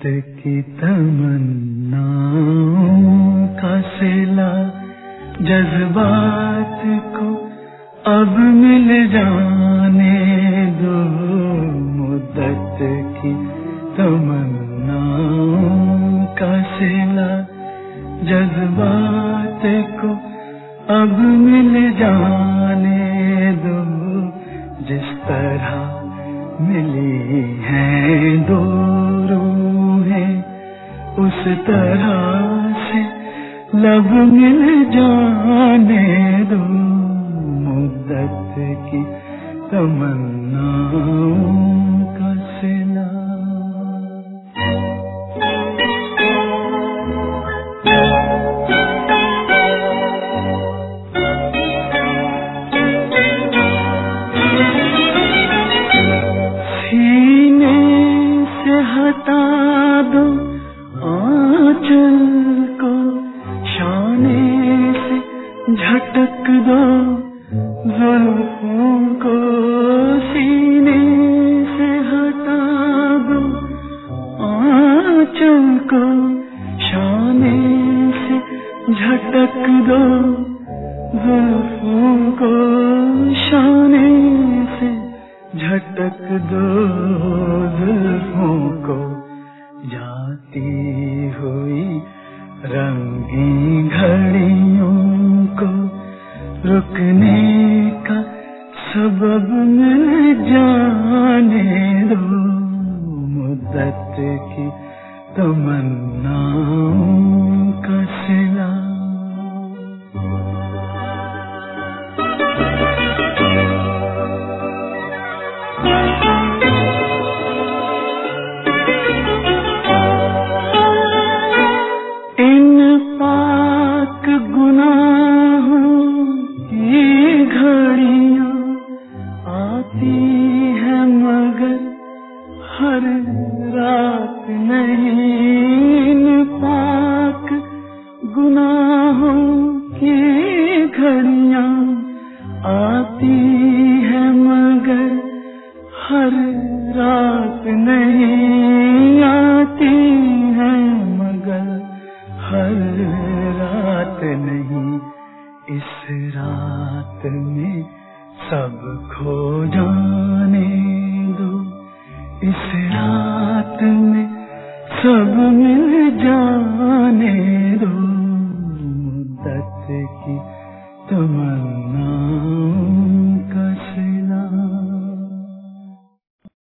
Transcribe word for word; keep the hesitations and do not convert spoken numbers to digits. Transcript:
की तमन्नाओं का सिला जज्बात को अब मिल जाने दो। मुद्दत की तमन्नाओं का सिला जज्बात को अब मिल जाने दो। जिस तरह मिली हैं दो रूहें उस तरह से लब मिल जाने दो। मुद्दत की तमन्नाओं का सिला। सीने से हटा दो आंचल को, शाने से झटक दो जुल्फों को। सीने से हटा दो आंचल को, शाने से झटक दो जुल्फों को। शाने से झटक दो जुल्फों को। जाती हुई रंगी घड़ियों को रुकने का सबब मिल जाने दो। मुद्दत की तमन्नाओं का सिला। इन पाक गुनाहों की घड़ियां आती है मगर हर रात नहीं। इन पाक गुनाहों की घड़ियां आती है मगर हर रात नहीं। आती है मगर हर रात नहीं। इस रात में सब खो जाने दो। इस रात में सब मिल जाने दो। मुद्दत की तमन्नाओं का सिला।